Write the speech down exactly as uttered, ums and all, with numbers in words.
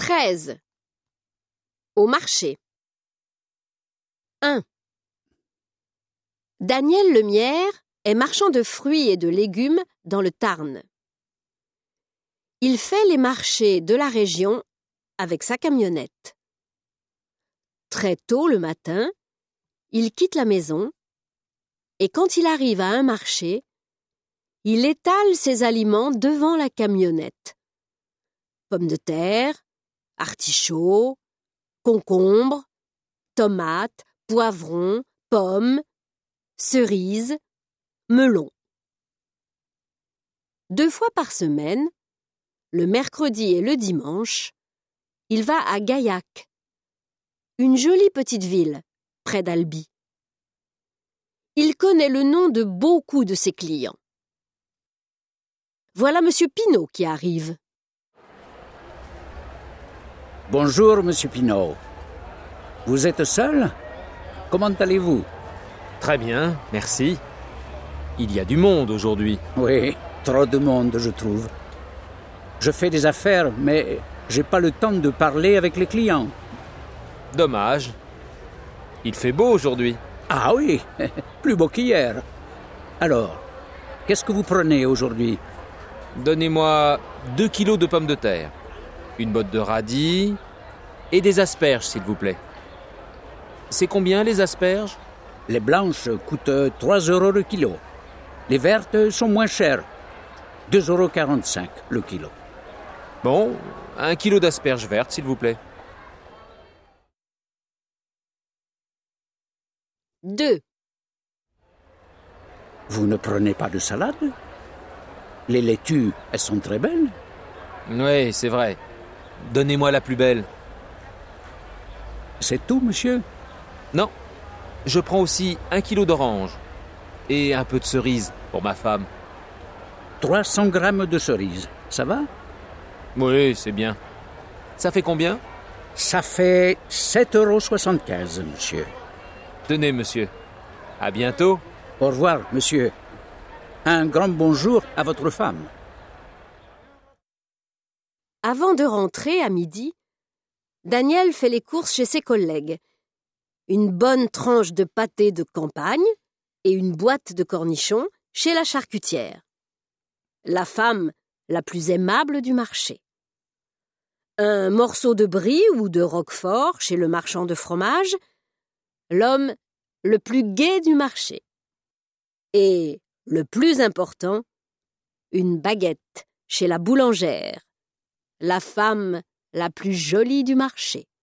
treize. Au marché. un. Daniel Lemierre est marchand de fruits et de légumes dans le Tarn. Il fait les marchés de la région avec sa camionnette. Très tôt le matin, il quitte la maison et quand il arrive à un marché, il étale ses aliments devant la camionnette. Pommes de terre, artichauts, concombres, tomates, poivrons, pommes, cerises, melons. Deux fois par semaine, le mercredi et le dimanche, il va à Gaillac, une jolie petite ville près d'Albi. Il connaît le nom de beaucoup de ses clients. Voilà Monsieur Pinault qui arrive. Bonjour, Monsieur Pinault. Vous êtes seul? Comment allez-vous? Très bien, merci. Il y a du monde aujourd'hui. Oui, trop de monde, je trouve. Je fais des affaires, mais j'ai pas le temps de parler avec les clients. Dommage. Il fait beau aujourd'hui. Ah oui, plus beau qu'hier. Alors, qu'est-ce que vous prenez aujourd'hui? Donnez-moi deux kilos de pommes de terre, une botte de radis et des asperges, s'il vous plaît. C'est combien les asperges? Les blanches coûtent trois euros le kilo. Les vertes sont moins chères, deux euros quarante-cinq le kilo. Bon, un kilo d'asperges vertes, s'il vous plaît. deux. Vous ne prenez pas de salade? Les laitues, elles sont très belles. Oui, c'est vrai. Donnez-moi la plus belle. C'est tout, monsieur? Non, je prends aussi un kilo d'orange et un peu de cerises pour ma femme. trois cents grammes de cerises, ça va? Oui, c'est bien. Ça fait combien? Ça fait sept euros soixante-quinze, monsieur. Tenez, monsieur. À bientôt. Au revoir, monsieur. Un grand bonjour à votre femme. Avant de rentrer à midi, Daniel fait les courses chez ses collègues. Une bonne tranche de pâté de campagne et une boîte de cornichons chez la charcutière. La femme la plus aimable du marché. Un morceau de brie ou de roquefort chez le marchand de fromage. L'homme le plus gai du marché. Et, le plus important, une baguette chez la boulangère, la femme la plus jolie du marché.